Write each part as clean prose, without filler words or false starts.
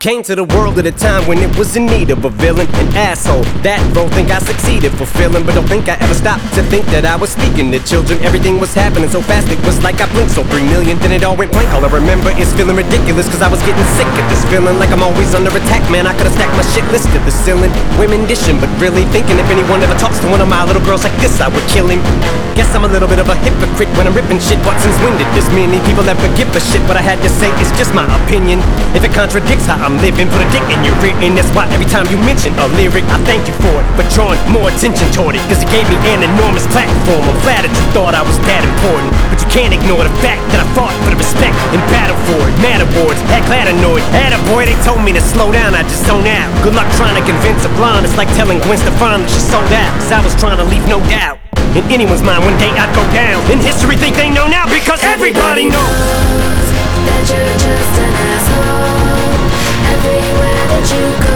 Came to the world at a time when it was in need of a villain, an asshole. That role think I succeeded fulfilling, but don't think I ever stopped to think that I was speaking to children. Everything was happening so fast, it was like I blinked. So 3 million, then it all went blank. All I remember is feeling ridiculous, cause I was getting sick of this feeling like I'm always under attack. Man, I could've stacked my shit list to the ceiling. Women dishing, but really thinking if anyone ever talks to one of my little girls like this, I would kill him. Guess I'm a little bit of a hypocrite when I'm ripping shit, but since when did this many people ever give a shit? What I had to say is just my opinion. If it contradicts how I'm living, put a dick in your ear, and that's why every time you mention a lyric, I thank you for it, but drawing more attention toward it, cause it gave me an enormous platform. I'm flattered you thought I was that important, but you can't ignore the fact that I fought for the respect and battle for it. Mad awards, heck glad annoyed. Attaboy, they told me to slow down, I just zone out. Good luck trying to convince a blonde, it's like telling Gwen Stefani that she sold out. Cause I was trying to leave no doubt in anyone's mind one day I'd go down. In history think they know now because everybody knows that you're just an asshole. Everywhere that you go,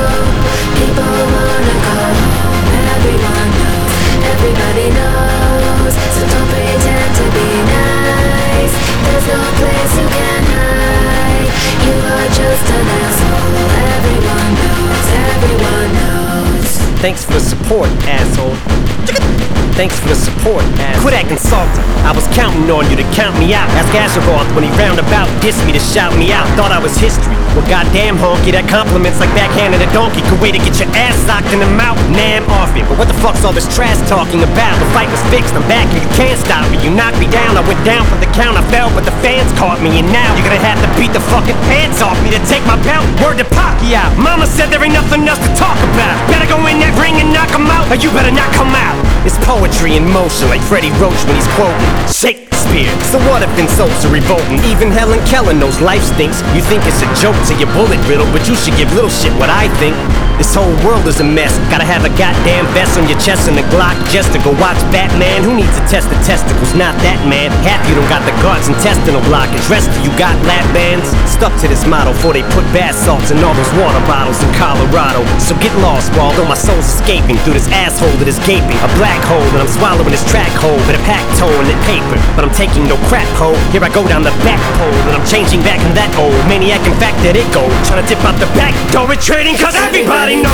people wanna go home. Everyone knows, everybody knows. So don't pretend to be nice. There's no place you can hide. You are just an asshole. Everyone knows, everyone knows. Thanks for the support, asshole. Thanks for the support, asshole. Quit acting salty. I was counting on you to count me out. Ask Azeroth when he roundabout dissed me to shout me out. Thought I was history. Well, goddamn honky, that compliments like backhanded a donkey. Could wait to get your ass socked in the mouth. Nah, I'm off it. But what the fuck's all this trash talking about? The fight was fixed, I'm back and you can't stop me. You knocked me down, I went down for the count. I fell, but the fans caught me. And now you're gonna have to beat the fucking pants off me to take my belt. Word to Pacquiao. Mama said there ain't nothing else to talk about. Better go in that ring and knock him out, or you better not come out. It's poetry in motion, like Freddie Roach when he's quoting Shakespeare. So what if insults are revolting? Even Helen Keller knows life stinks. You think it's a joke to your bullet riddle, but you should give little shit what I think. This whole world is a mess. Gotta have a goddamn vest on your chest and a Glock just to go watch Batman. Who needs to test the testicles? Not that man. Half you don't got the guards intestinal blockage. Rest of you got lap bands. Stuck to this motto before they put bath salts in all those water bottles in Colorado. So get lost, Waldo. My soul's escaping through this asshole that is gaping. A black hole and I'm swallowing this track hole with a pack toe in that paper. But I'm taking no crap hole. Here I go down the back pole and I'm changing back in that old maniac. In fact that it go trying to dip out the back door retreating cause everybody knows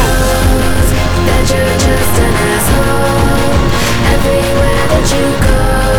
that you're just an asshole. Everywhere that you go,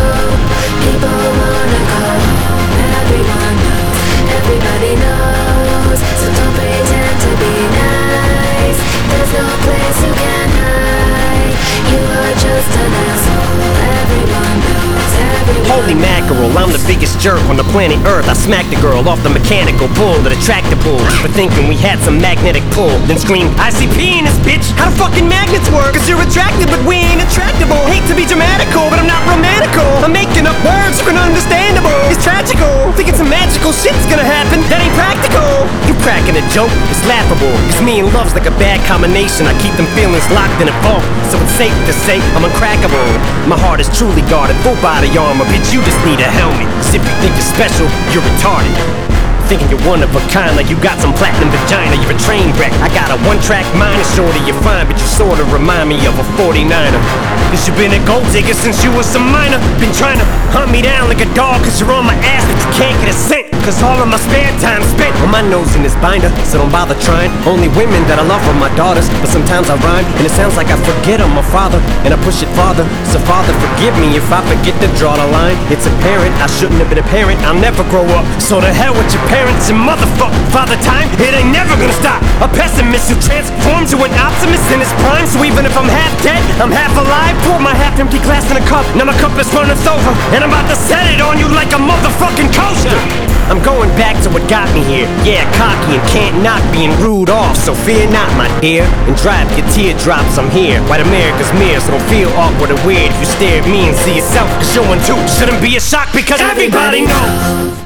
people wanna go home. Everyone knows, everybody knows. So don't pretend to be nice. There's no place you can hide. You are just an asshole. Everyone knows, everyone Holy mackerel, I'm the biggest jerk on the planet Earth. I smacked the girl off the mechanical bull that attracted bull for thinking we had some magnetic pull. Then screamed, ICP in this bitch. How do fucking magnets work? Cause you're attractive but we ain't attractable. Hate to be dramatical but I'm not romantical. I'm making up words so understandable. It's tragical, thinking some magical shit's gonna happen. That ain't practical. You cracking a joke, it's laughable. Cause me and love's like a bad combination. I keep them feelings locked in a vault. So it's safe to say I'm uncrackable. My heart is truly guarded, full body armor. Bitch, you just need a helmet. Cause if you think you're special, you're retarded. Thinking you're one of a kind, like you got some platinum vagina. You're a train wreck. I got a one-track mind, shorty, you're fine, but you sorta remind me of a 49er. Cause you been a gold digger since you was a minor. Been trying to hunt me down like a dog cause you're on my ass, but you can't get a cent. Cause all of my spare time spent on my nose in this binder. So don't bother trying. Only women that I love are my daughters. But sometimes I rhyme and it sounds like I forget I'm a father. And I push it farther. So father forgive me if I forget to draw the line. It's apparent I shouldn't have been a parent. I'll never grow up. So to hell with your parents and motherfuck father time. It ain't never gonna stop. A pessimist who transforms to an optimist in his prime. So even if I'm half dead, I'm half alive. Pour my half empty glass in a cup. Now my cup is running over. And I'm about to set it on you like a motherfucking coaster. I'm going back to what got me here. Yeah, cocky and can't knock being rude off. So fear not, my dear, and drive your teardrops. I'm here, white America's mirror. So don't feel awkward or weird if you stare at me and see yourself. Cause you're one too shouldn't be a shock because everybody knows